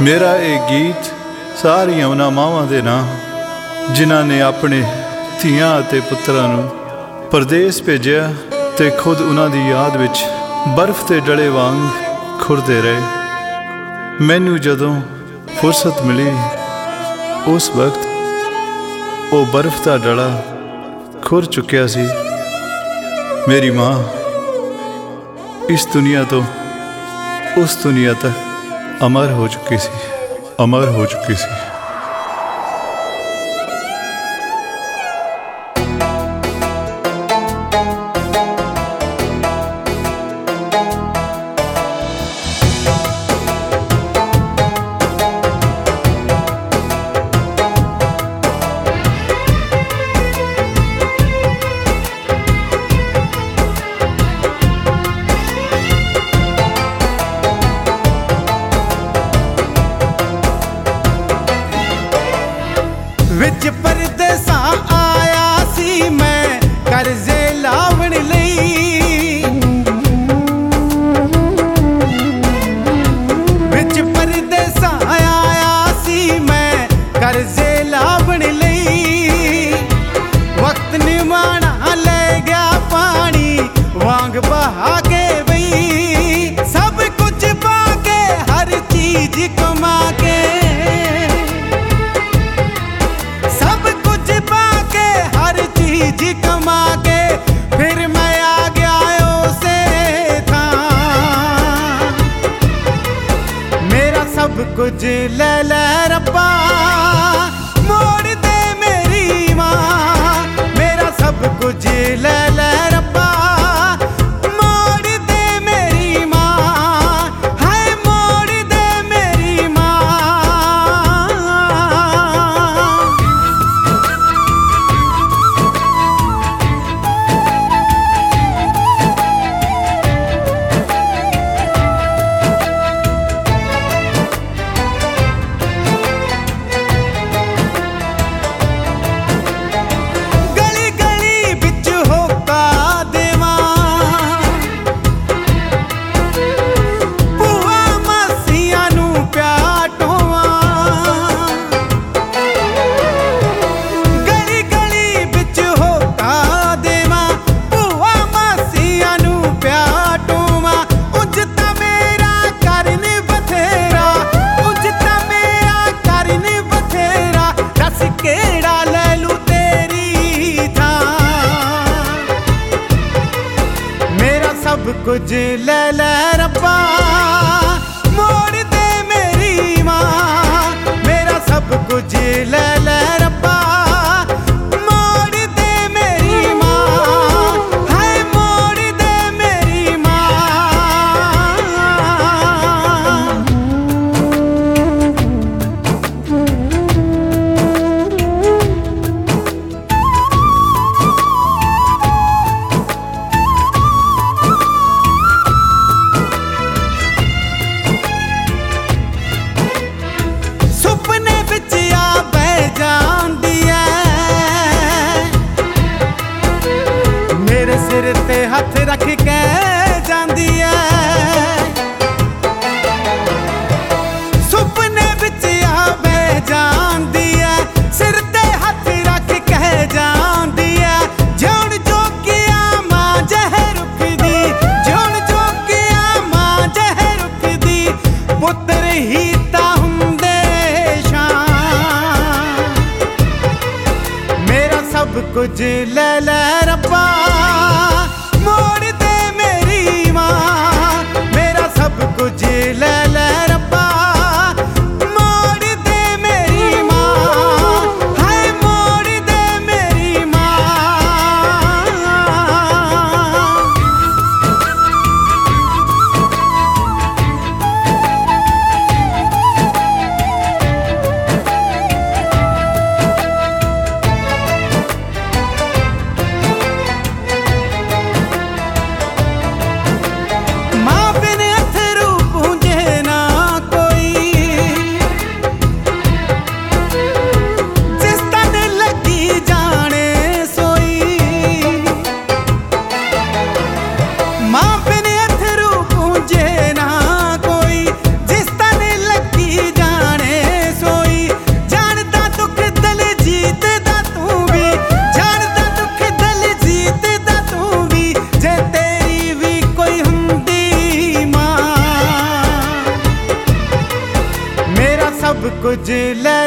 मेरा ये गीत सारिया उन्हां मावां दे नां जिन्हां ने अपने धीआं ते पुत्तरां नूं परदेस भेजिया ते खुद उन्हां दी याद विच बर्फ ते डले वांग खुरदे रहे। मैनू जदों फुरसत मिली उस वक्त वो बर्फ का डला खुर चुकिया सी। मेरी माँ इस दुनिया तो उस दुनिया तक अमर हो चुकी सी, अमर हो चुकी सी। विच परदेसा आया सी मैं करजे लावण लई। विच परदेसा आया सी मैं करजे लावण लई। वक्त निमाना ले गया पानी वांग बहा के बई। सब कुछ पाके हर चीज कमा के, कमा के फिर मैं आ गया उसे था। मेरा सब कुछ ले ले रब्बा मोड़ दे मेरी माँ। मेरा सब कुछ ले ले रब्बा मोड़ दे मेरी माँ। हाय मोड़ दे मेरी माँ। सब कुछ ले ले रब्बा मोड़ दे मेरी माँ। मेरा सब कुछ ले ले रब्बा मोड़ दे मेरी माँ। हाय मोड़ दे मेरी माँ। सिर ते हथ रख के जांदी है। सुपने विच आवे जांदी है। सिर ते हथ रख के जांदी है। जिउण जोगिया मां जहर रुकदी। जिउण जोगिया मां जहर रुकदी। पुत्र ही ता हुंदे शान। मेरा सब कुछ ले ले रब्बा मोड़ दे मेरी माँ। मेरा सब कुछ ले ले रब्बा मोड़ दे मेरी माँ। हाय मोड़ दे मेरी माँ। खोज ले